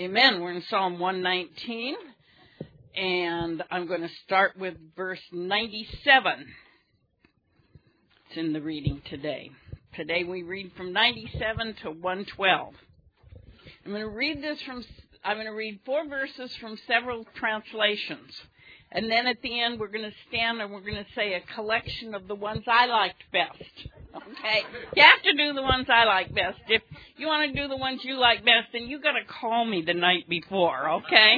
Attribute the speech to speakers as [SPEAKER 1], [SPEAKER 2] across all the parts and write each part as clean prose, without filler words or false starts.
[SPEAKER 1] Amen. We're in Psalm 119, and I'm going to start with verse 97. It's in the reading today. Today we read from 97 to 112. I'm going to read 4 verses from several translations. And then at the end, we're going to stand and we're going to say a collection of the ones I liked best. Okay? You have to do the ones I like best. If you want to do the ones you like best, then you got to call me the night before, okay?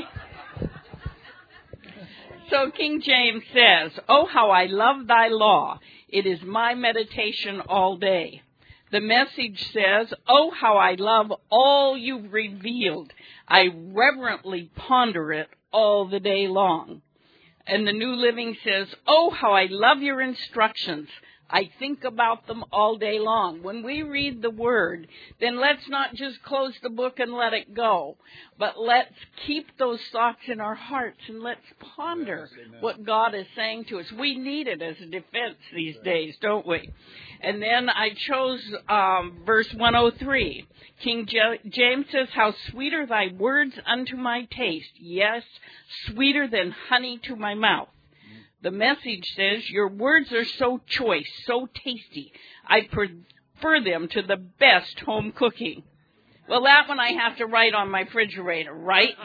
[SPEAKER 1] So King James says, "Oh, how I love thy law. It is my meditation all day." The Message says, "Oh, how I love all you've revealed. I reverently ponder it all the day long." And the New Living says, "Oh, how I love your instructions. I think about them all day long." When we read the Word, then let's not just close the book and let it go, but let's keep those thoughts in our hearts and let's ponder what God is saying to us. We need it as a defense these days, don't we? And then I chose verse 103. King James says, "How sweet are thy words unto my taste, yes, sweeter than honey to my mouth." The Message says, "Your words are so choice, so tasty. I prefer them to the best home cooking." Well, that one I have to write on my refrigerator, right?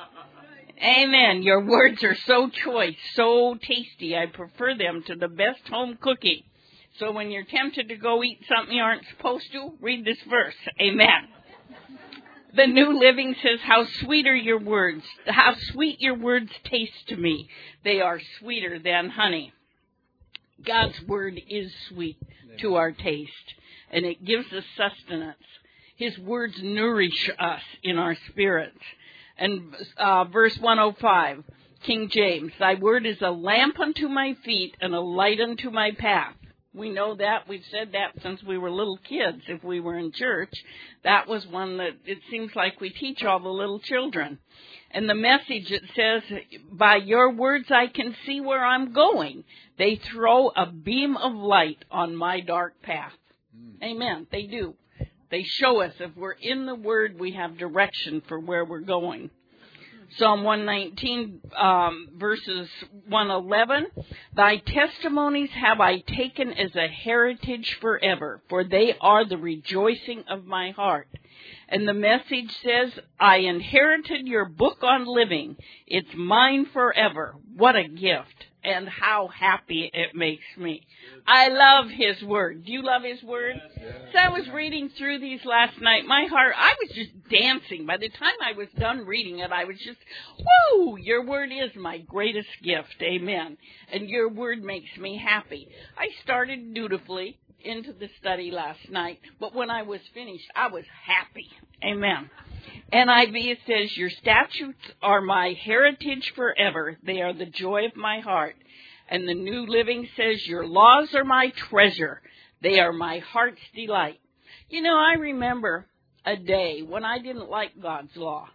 [SPEAKER 1] Amen. Your words are so choice, so tasty. I prefer them to the best home cooking. So when you're tempted to go eat something you aren't supposed to, read this verse. Amen. The New Living says, "How sweet are your words. How sweet your words taste to me. They are sweeter than honey." God's word is sweet to our taste, and it gives us sustenance. His words nourish us in our spirits. And verse 105, King James, "Thy word is a lamp unto my feet and a light unto my path." We know that. We've said that since we were little kids. If we were in church, that was one that it seems like we teach all the little children. And the Message, it says, "By your words I can see where I'm going. They throw a beam of light on my dark path." Amen. They do. They show us if we're in the Word, we have direction for where we're going. Psalm 119, verses 111, "Thy testimonies have I taken as a heritage forever, for they are the rejoicing of my heart." And the Message says, "I inherited your book on living. It's mine forever." What a gift, and how happy it makes me. I love His Word. Do you love His Word? Yes. So I was reading through these last night. My heart, I was just dancing. By the time I was done reading it, I was just, woo! Your Word is my greatest gift. Amen. And your Word makes me happy. I started dutifully into the study last night, but when I was finished, I was happy. Amen. NIV says, "Your statutes are my heritage forever. They are the joy of my heart." And the New Living says, "Your laws are my treasure. They are my heart's delight." You know, I remember a day when I didn't like God's law.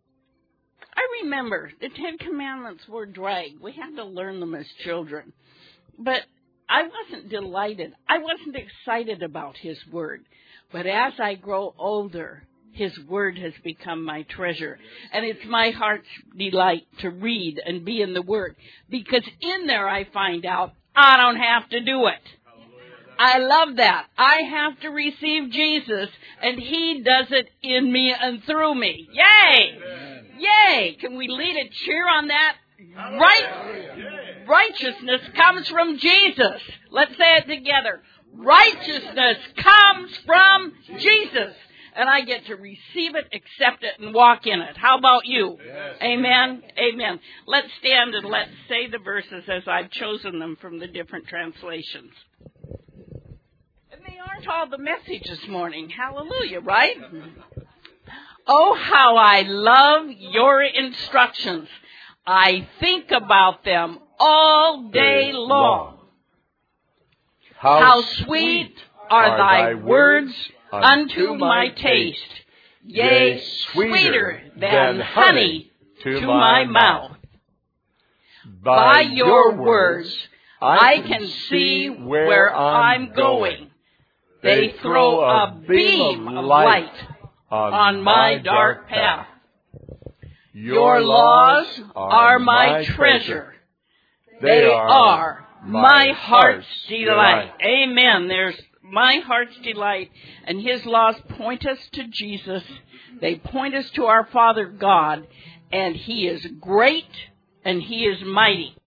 [SPEAKER 1] I remember the 10 Commandments were drag. We had to learn them as children. But I wasn't delighted. I wasn't excited about His Word. But as I grow older, His Word has become my treasure. And it's my heart's delight to read and be in the Word. Because in there I find out I don't have to do it. I love that. I have to receive Jesus, and He does it in me and through me. Yay! Amen. Yay! Can we lead a cheer on that? Righteousness comes from Jesus. Let's say it together. Righteousness comes from Jesus. And I get to receive it, accept it, and walk in it. How about you? Yes. Amen? Amen. Let's stand and let's say the verses as I've chosen them from the different translations. And they aren't all the Message this morning. Hallelujah, right? "Oh, how I love your instructions. I think about them all day long. How sweet are thy words unto my taste, yea, sweeter than honey to my mouth. By your words I can see where I'm going. They throw a beam of light on my dark path." Your laws are my treasure. They are my heart's delight. Amen. There's my heart's delight. And His laws point us to Jesus. They point us to our Father God. And He is great and He is mighty.